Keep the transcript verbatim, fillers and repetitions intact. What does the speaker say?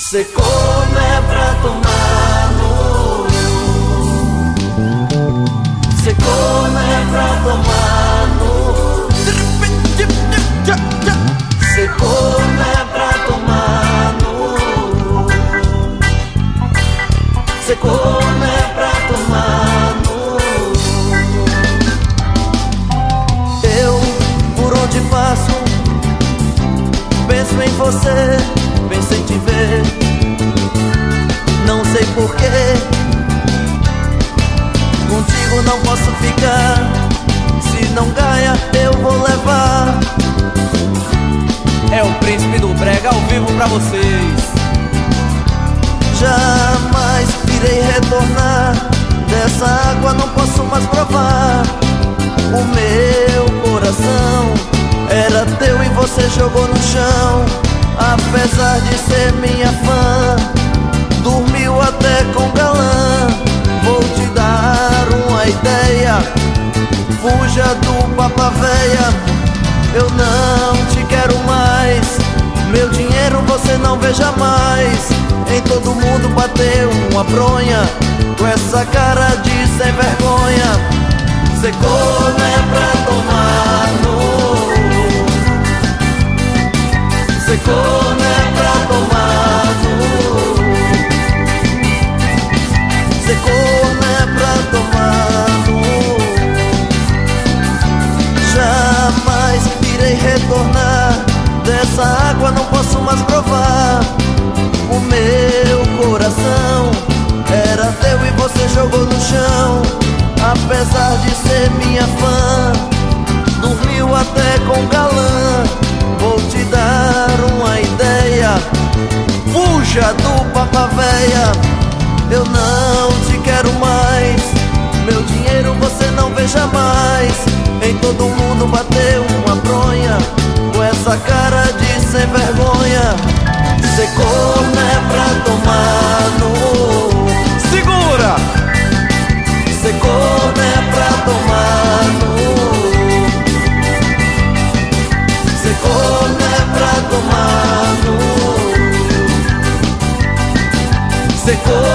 Secou, né, pra tomar no. Secou, né, pra tomar no. Secou, né, pra tomar no. Secou, né, pra tomar no. Eu, por onde passo, penso em você, penso em te ver. Não sei porquê, contigo não posso ficar. Se não ganha, eu vou levar. É o Príncipe do Brega ao vivo pra vocês. Jamais irei retornar, dessa água não posso mais provar. O meu coração era teu e você jogou no chão. Apesar de ser minha fã, dormiu até com galã. Vou te dar uma ideia, fuja do papa véia. Eu não te quero mais, meu dinheiro você não veja mais. Em todo mundo bateu uma bronha, com essa cara de sem vergonha. Secou, né, pra tomar no. Secou, né, pra tomar no. Secou, né, pra tomar no. Jamais irei retornar, dessa água não posso mais provar. O meu coração era teu e você jogou no chão. Apesar de ser minha fã, dormiu até com galã. Vou te dar uma ideia, fuja do papa véia. Eu não te quero mais, meu dinheiro você não veja mais. Em todo mundo bateu uma bronha, com essa cara de sem vergonha. Secou, né, pra tomar no. Segura! Secou, né, pra tomar no. Secou, né, pra tomar no. Secou.